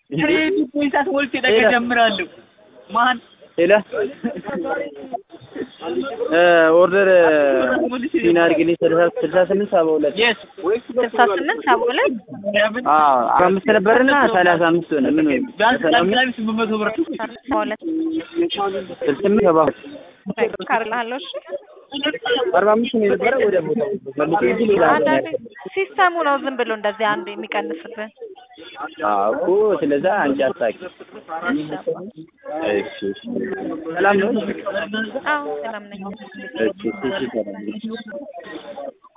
ትሬድ ፖይንት ወልቼ ደገ ጀምራለሁ ማን ሄላ ኦርደር ሲናርግልኝ 6872 yes 6872 አምስት ነበርና 35 ሆነ ምን ወይ ዳንስ 800 ብር 6872 ካርላሎ እሺ 45 ነው የነበረ ወደ ቦታው መልሶ ይላል ሲስተሙ ነው ዝም ብሎ እንደዚህ አንድ የሚቀንስብን እኮ ስለዛ አንቺ አታቂ እሺ ሰላም ነው ሰላም ነኝ እሺ